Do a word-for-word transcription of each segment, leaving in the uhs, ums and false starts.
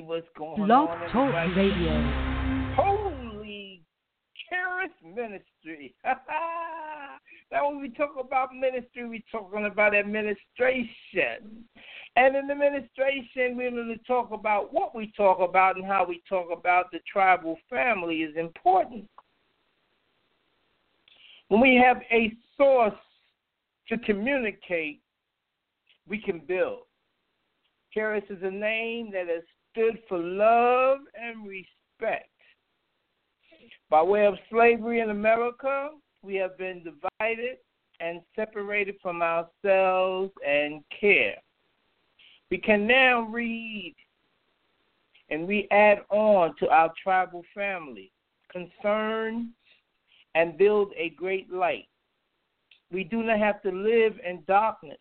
see what's going Blog on. Talk Everybody. Radio. Holy Charis Ministry. Now, when we talk about ministry, we're talking about administration. And in administration, we're going to talk about what we talk about and how we talk about the tribal family is important. When we have a source to communicate, we can build. Charis is a name that has stood for love and respect. By way of slavery in America, we have been divided and separated from ourselves and care. We can now read and we add on to our tribal family, concerns, and build a great light. We do not have to live in darkness.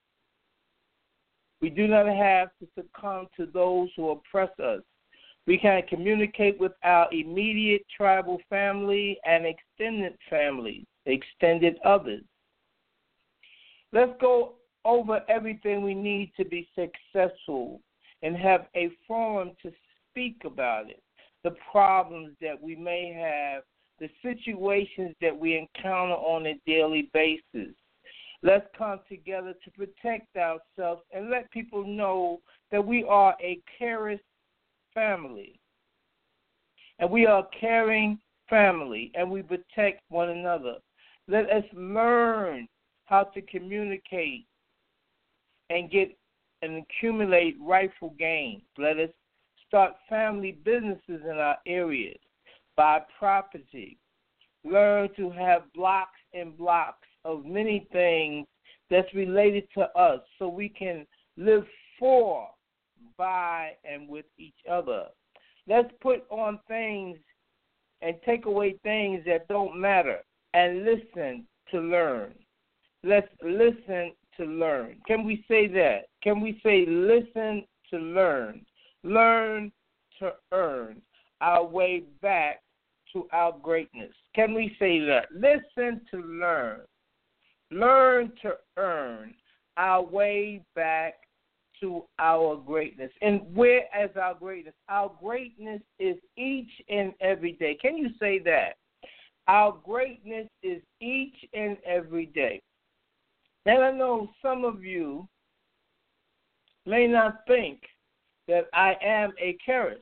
We do not have to succumb to those who oppress us. We can communicate with our immediate tribal family and extended families, extended others. Let's go over everything we need to be successful and have a forum to speak about it, the problems that we may have, the situations that we encounter on a daily basis. Let's come together to protect ourselves and let people know that we are a Charis family. And we are a caring family, and we protect one another. Let us learn how to communicate and get and accumulate rightful gains. Let us start family businesses in our areas, buy property, learn to have blocks and blocks of many things that's related to us so we can live for, by, and with each other. Let's put on things and take away things that don't matter and listen to learn. Let's listen to learn. Can we say that? Can we say listen to learn? Learn to earn our way back to our greatness. Can we say that? Listen to learn. Learn to earn our way back to our greatness. And where is our greatness? Our greatness is each and every day. Can you say that? Our greatness is each and every day. And I know some of you may not think that I am a Charis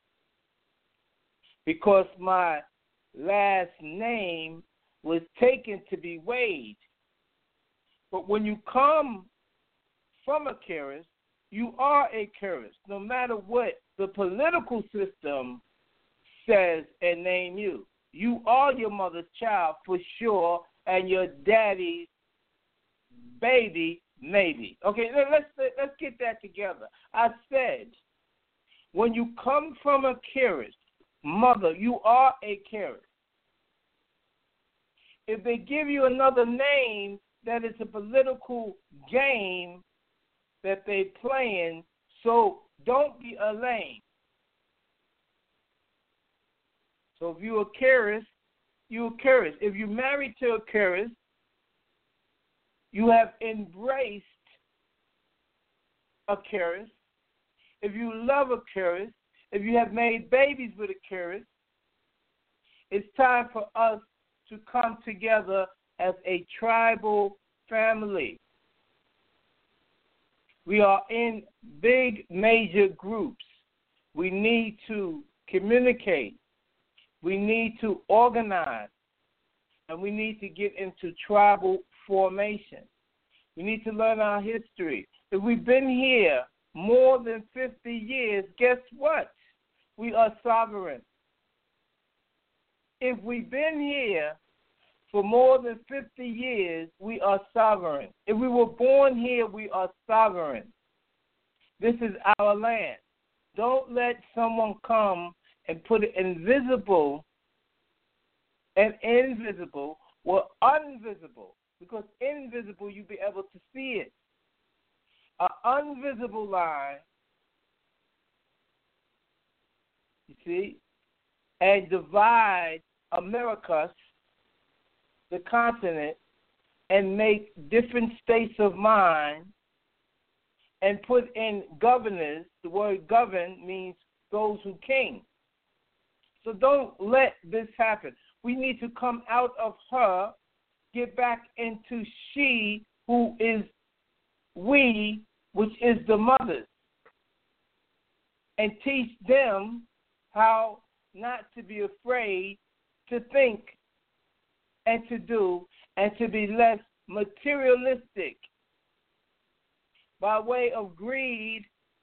because my last name was taken to be Wade. But when you come from a Charis, you are a Charis, no matter what the political system says and name you. You are your mother's child for sure, and your daddy's baby maybe. Okay, let's let's get that together. I said, when you come from a Charis, mother, you are a Charis. If they give you another name, that is a political game that they're playing, so don't be a lame. So if you're a Charis, you're a Charis. If you're married to a Charis, you have embraced a Charis. If you love a Charis, if you have made babies with a Charis, it's time for us to come together as a tribal family. We are in big, major groups. We need to communicate. We need to organize. And we need to get into tribal formation. We need to learn our history. If we've been here more than fifty years, guess what? We are sovereign. If we've been here for more than fifty years, we are sovereign. If we were born here, we are sovereign. This is our land. Don't let someone come and put it invisible and invisible or invisible, because invisible you'll be able to see it. An invisible line, you see, and divide America, the continent, and make different states of mind and put in governors. The word govern means those who king. So don't let this happen. We need to come out of her, get back into she, who is we, which is the mothers, and teach them how not to be afraid to think and to do and to be less materialistic by way of greed,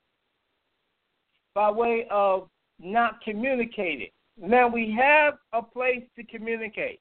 by way of not communicating. Now we have a place to communicate.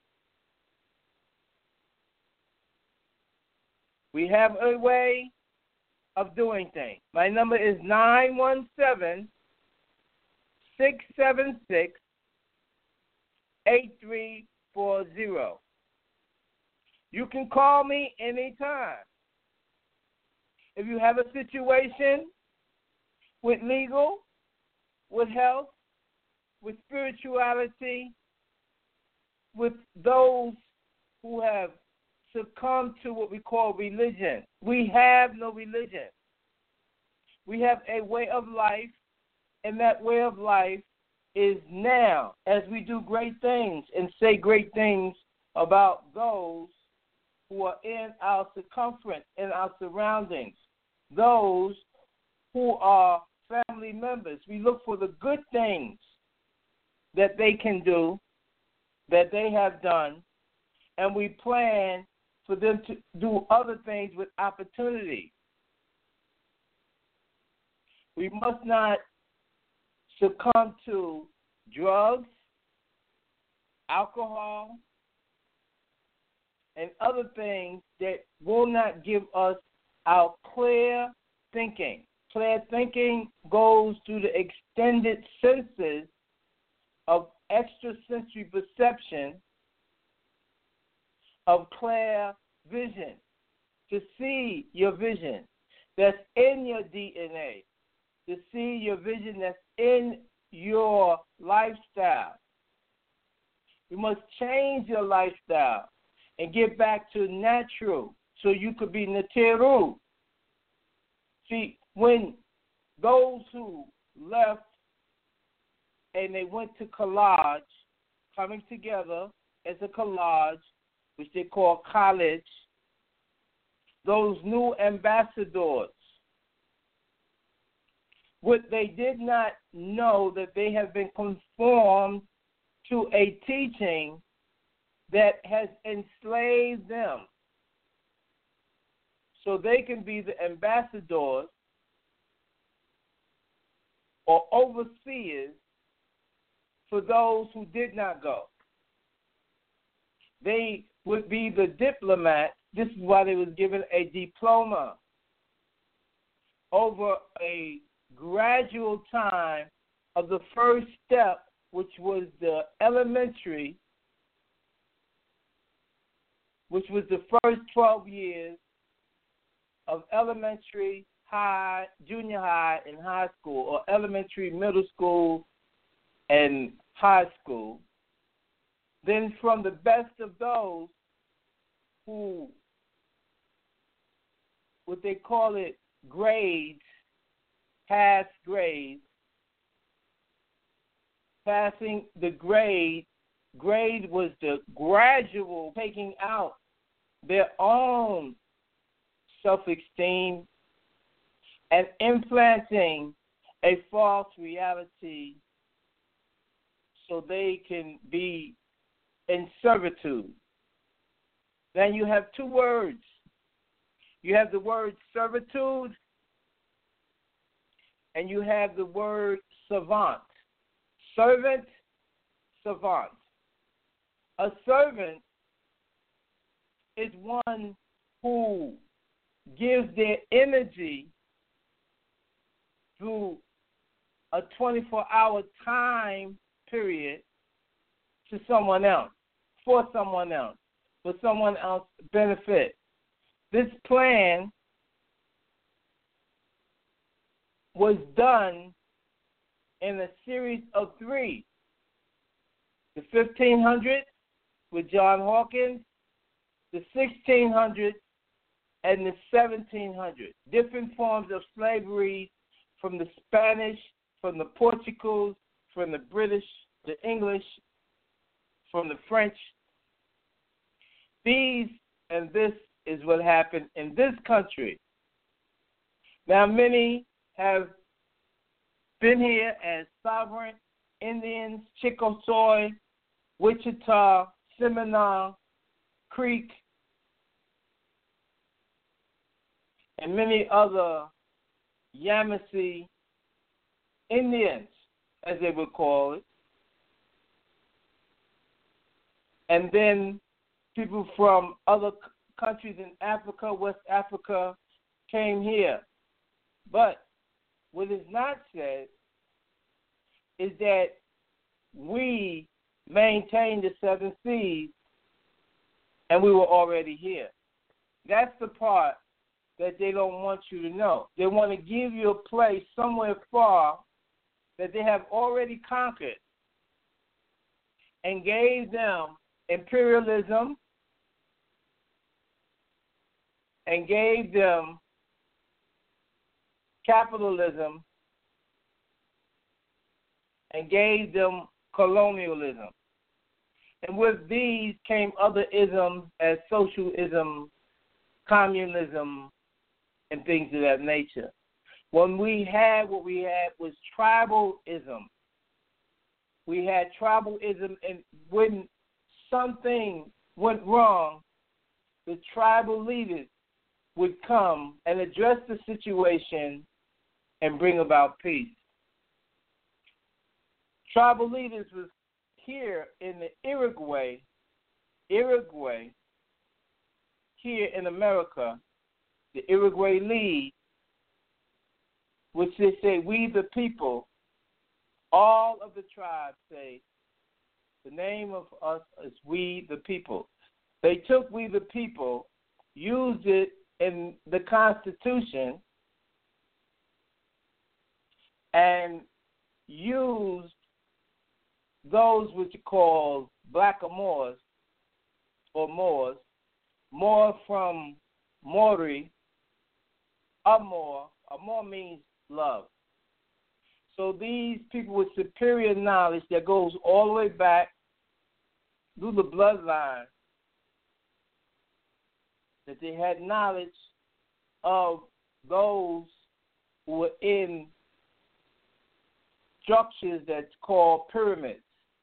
We have a way of doing things. My number is nine one seven, six seven six, eight three four zero. You can call me anytime. If you have a situation with legal, with health, with spirituality, with those who have succumbed to what we call religion. We have no religion. We have a way of life, and that way of life is now, as we do great things and say great things about those who are in our circumference, in our surroundings, those who are family members. We look for the good things that they can do, that they have done, and we plan for them to do other things with opportunity. We must not succumb to drugs, alcohol, and other things that will not give us our clear thinking. Clear thinking goes through the extended senses of extrasensory perception, of clear vision, to see your vision that's in your D N A, to see your vision that's in your lifestyle. You must change your lifestyle and get back to natural so you could be Neteru. See, when those who left and they went to collage, coming together as a collage, which they call college, those new ambassadors, what they did not know that they have been conformed to a teaching that has enslaved them. So they can be the ambassadors or overseers for those who did not go. They would be the diplomat. This is why they was given a diploma over a gradual time of the first step, which was the elementary, which was the first twelve years of elementary, high, junior high, and high school, or elementary, middle school, and high school. Then from the best of those who, what they call it, grades, past grades, passing the grade, grade was the gradual taking out their own self-esteem and implanting a false reality so they can be in servitude. Then you have two words. You have the word servitude and you have the word savant. Servant, savant. A servant is one who gives their energy through a twenty-four hour time period to someone else, for someone else, for someone else's benefit. This plan was done in a series of three. The fifteen hundreds with John Hawkins, the sixteen hundreds and the seventeen hundreds. Different forms of slavery from the Spanish, from the Portuguese, from the British, the English, from the French. These and this is what happened in this country. Now, many have been here as sovereign Indians, Chickasaw, Wichita, Seminole, Creek, and many other Yamasee Indians, as they would call it. And then people from other c- countries in Africa, West Africa, came here. But what is not said is that we maintained the seven seas and we were already here. That's the part that they don't want you to know. They want to give you a place somewhere far that they have already conquered and gave them imperialism and gave them capitalism and gave them colonialism. And with these came other isms as socialism, communism, and things of that nature. When we had what we had was tribalism. We had tribalism, and when something went wrong, the tribal leaders would come and address the situation and bring about peace. Tribal leaders was here in the Uruguay, Uruguay, here in America, the Uruguay League, which they say, we the people, all of the tribes say, the name of us is we the people. They took we the people, used it in the Constitution, and used those which are called blackamoors or Moors, Moor from Maori, Amor. Amor means love. So these people with superior knowledge that goes all the way back through the bloodline, that they had knowledge of those who were in structures that's called pyramids.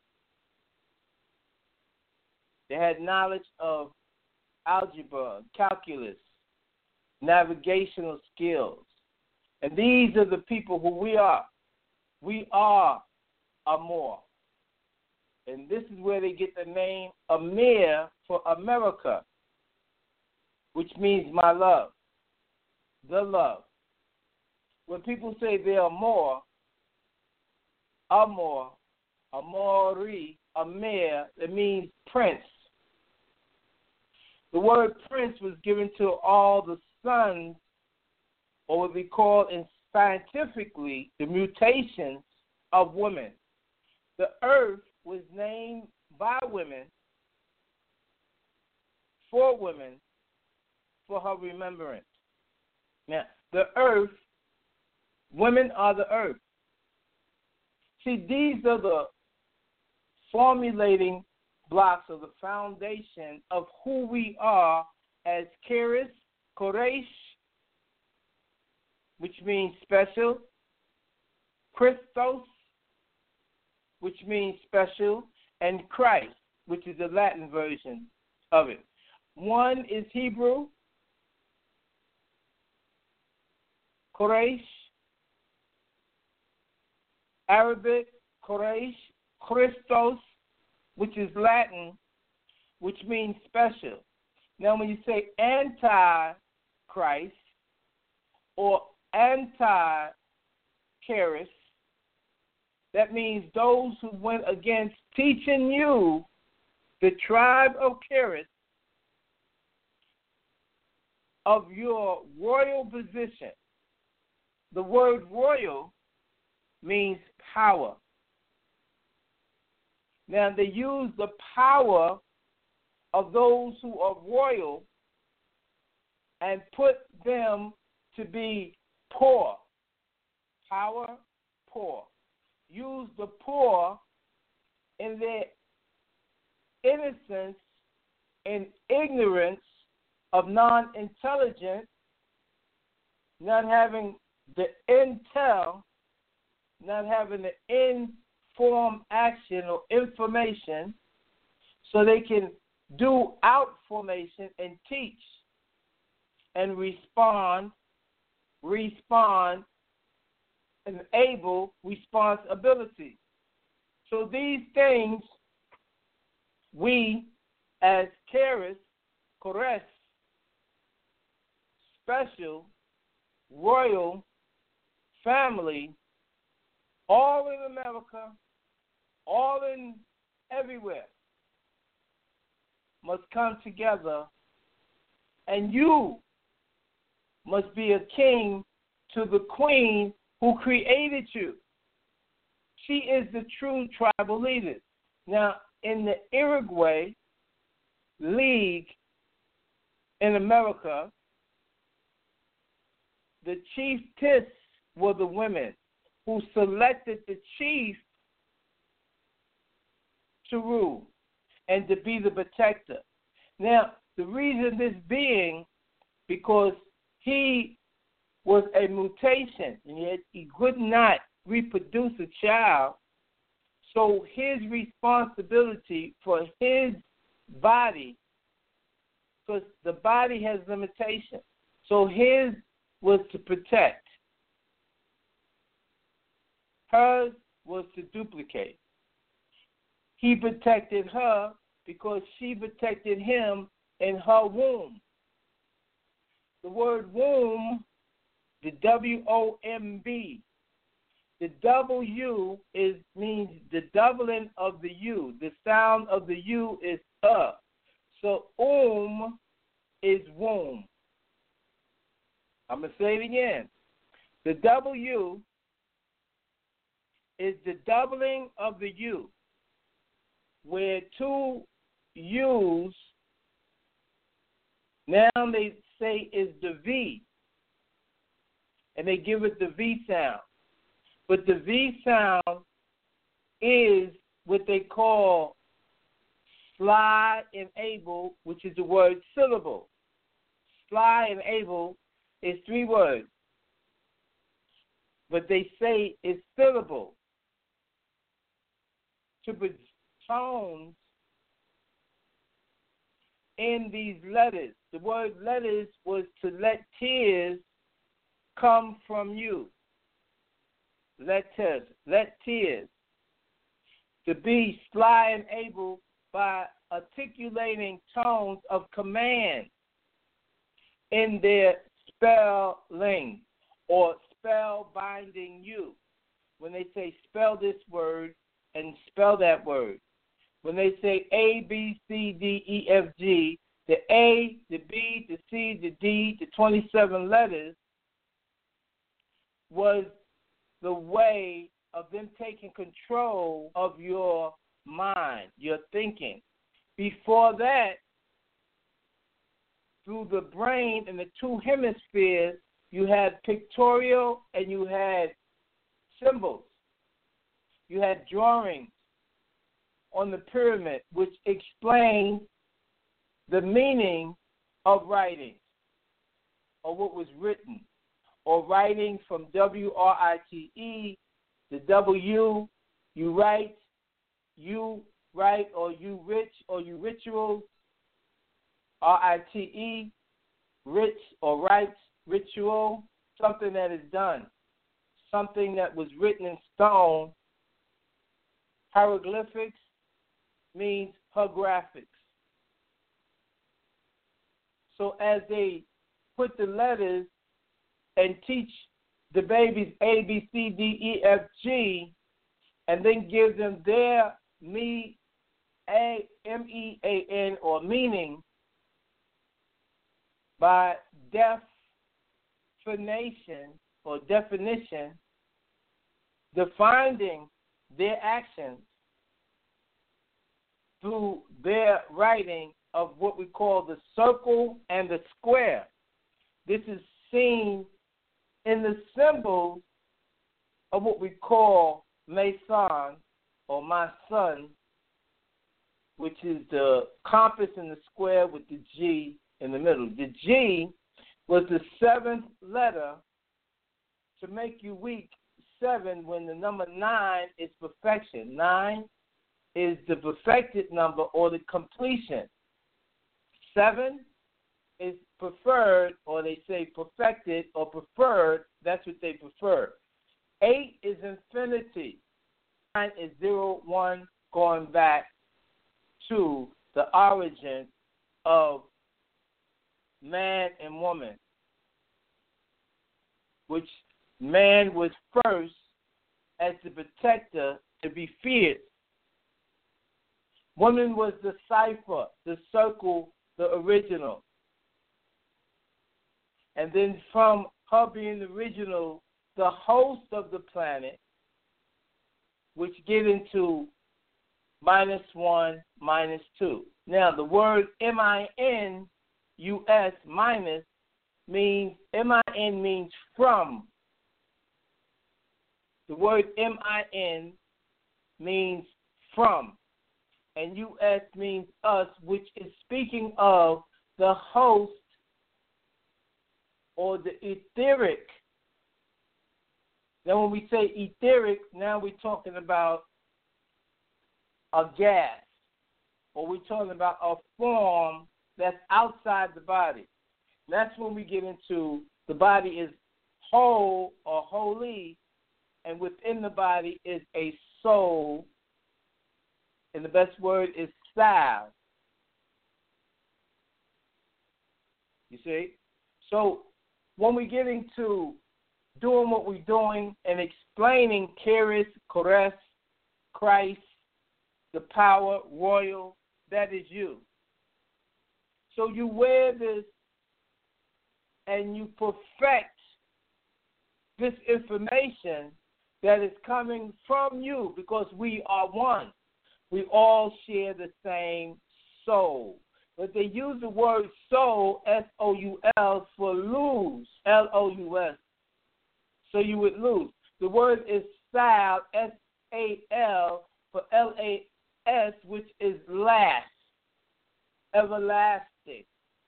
They had knowledge of algebra, calculus, navigational skills. And these are the people who we are. We are Amor. And this is where they get the name Amir for America, which means my love, the love. When people say they are more, Amor, Amori, Amir, it means prince. The word prince was given to all the sons, or what we call in scientifically the mutations of women. The earth was named by women, for women, for her remembrance. Now, the earth, women are the earth. See, these are the formulating blocks of the foundation of who we are as Keres, Koresh, which means special, Christos, which means special, and Christ, which is the Latin version of it. One is Hebrew, Koresh, Arabic, Koresh, Christos, which is Latin, which means special. Now, when you say anti-Christ or anti-Keres, that means those who went against teaching you, the tribe of Keres, of your royal position. The word royal means power. Now, they use the power of those who are royal and put them to be poor. Power, poor. Use the poor in their innocence and ignorance of non-intelligence, not having the intel, not having the informed action or information, so they can do out formation and teach and respond, respond, enable responsibility. So these things we as Keres, Kores, special, royal family, all in America, all in everywhere, must come together, and you must be a king to the queen who created you. She is the true tribal leader. Now, in the Uruguay League in America, the chiefess were the women who selected the chief to rule and to be the protector. Now, the reason this being, because he was a mutation, and yet he could not reproduce a child, so his responsibility for his body, because the body has limitations, so his was to protect. Hers was to duplicate. He protected her because she protected him in her womb. The word womb, the W O M B, the W is means the doubling of the U. The sound of the U is uh. So um is womb. I'm going to say it again. The W is the doubling of the U, where two U's now they say is the V, and they give it the V sound. But the V sound is what they call sly and able, which is the word syllable. Sly and able is three words, but they say it's syllable. To put tones in these letters. The word letters was to let tears come from you. Let tears, let tears. To be sly and able by articulating tones of command in their spelling or spell binding you. When they say spell this word and spell that word. When they say A, B, C, D, E, F, G, the A, the B, the C, the D, the twenty-seven letters was the way of them taking control of your mind, your thinking. Before that, through the brain and the two hemispheres, you had pictorial and you had symbols. You had drawings on the pyramid which explained the meaning of writing or what was written, or writing from W R I T E, the W, you write, you write, or you rich, or you rituals, R I T E, rich or rites, ritual, something that is done, something that was written in stone. Hieroglyphics means graphics. So as they put the letters and teach the babies A, B, C, D, E, F, G, and then give them their me, A, M E A N, or meaning by definition or definition, defining their actions through their writing of what we call the circle and the square. This is seen in the symbols of what we call Mason or my son, which is the compass and the square with the G in the middle. The G was the seventh letter to make you weak. Seven, when the number nine is perfection. Nine is the perfected number or the completion. Seven is preferred, or they say perfected or preferred. That's what they prefer. Eight is infinity. Nine is zero, one, going back to the origin of man and woman, which man was first as the protector to be feared. Woman was the cipher, the circle, the original. And then from her being the original, the host of the planet, which get into minus one, minus two. Now, the word M I N U S, minus, means, M I N means from. The word M I N means from, and U S means us, which is speaking of the host or the etheric. Now, when we say etheric, now we're talking about a gas, or we're talking about a form that's outside the body. That's when we get into the body is whole or holy, and within the body is a soul, and the best word is salve. You see? So when we get into doing what we're doing and explaining Charis, Kores, Christ, the power, royal, that is you. So you wear this and you perfect this information that is coming from you, because we are one. We all share the same soul. But they use the word soul, S O U L, for lose, L O U S. So you would lose. The word is sal, S A L, for L A S, which is last, everlasting.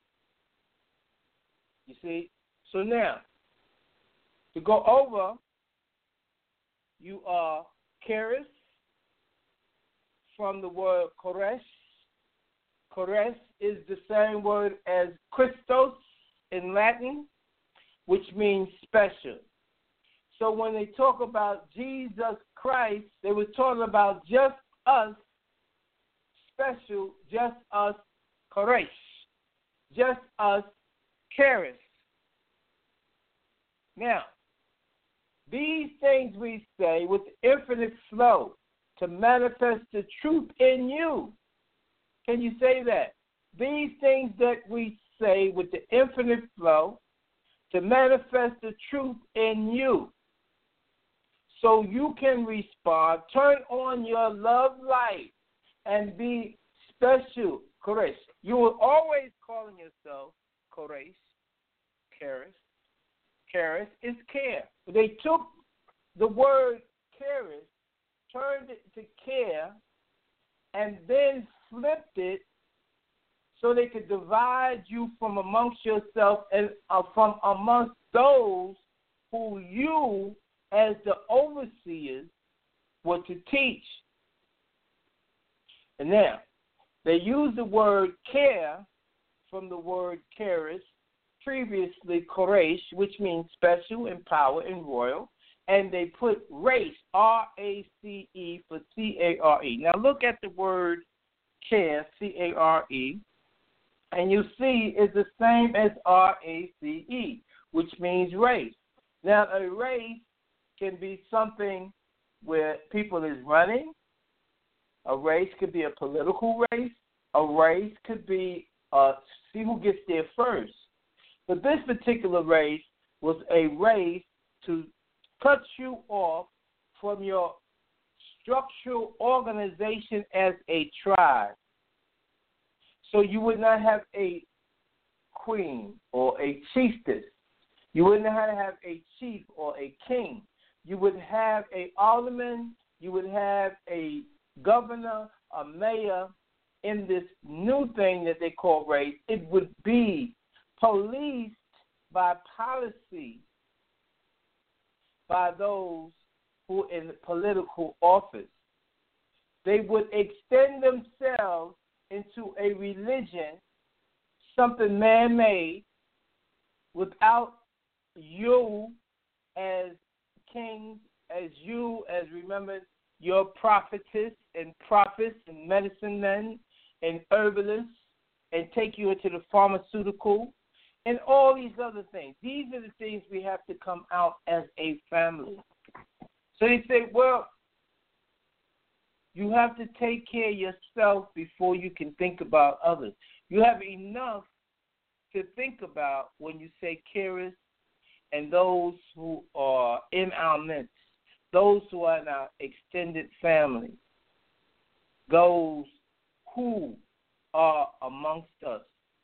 You see? So now, to go over, you are Charis, from the word Kores. Kores is the same word as Christos in Latin, which means special. So when they talk about Jesus Christ, they were talking about just us, special, just us, Koresh, just us, Charis. Now, these things we say with infinite flow to manifest the truth in you. Can you say that? These things that we say with the infinite flow to manifest the truth in you. So you can respond, turn on your love light, and be special, Koresh. You were always calling yourself Koresh, Charis. Charis is care. They took the word Charis, turned it to care, and then flipped it so they could divide you from amongst yourself and uh, from amongst those who you, as the overseers, were to teach. And now, they use the word care from the word Charis, previously Koresh, which means special and power and royal, and they put race, R A C E, for C A R E. Now look at the word care, C A R E, and you see it's the same as R A C E, which means race. Now a race can be something where people is running. A race could be a political race. A race could be uh, see who gets there first. But this particular race was a race to cut you off from your structural organization as a tribe. So you would not have a queen or a chiefess. You wouldn't have to have a chief or a king. You would have a alderman. You would have a governor, a mayor. In this new thing that they call race, it would be policed by policy by those who are in political office. They would extend themselves into a religion, something man-made, without you as kings, as you as, remember, your prophetess and prophets and medicine men and herbalists, and take you into the pharmaceutical and all these other things. These are the things we have to come out as a family. So they say, well, you have to take care of yourself before you can think about others. You have enough to think about when you say carers and those who are in our midst, those who are in our extended family, those who are amongst us.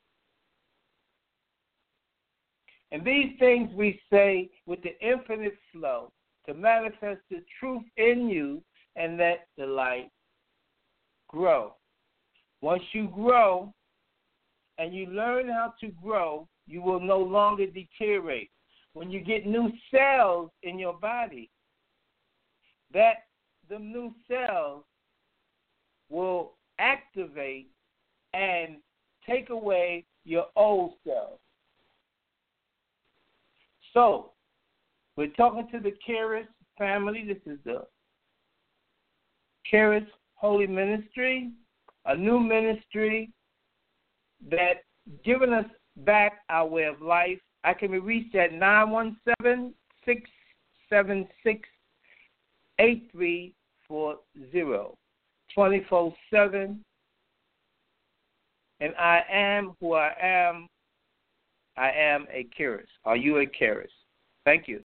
And these things we say with the infinite flow to manifest the truth in you and let the light grow. Once you grow and you learn how to grow, you will no longer deteriorate. When you get new cells in your body, that the new cells will activate and take away your old cells. So, we're talking to the Charis family. This is the Charis Holy Ministry, a new ministry that giving us back our way of life. I can be reached at nine one seven, six seven six, eight three four zero, twenty-four seven. And I am who I am. I am a Charis. Are you a Charis? Thank you.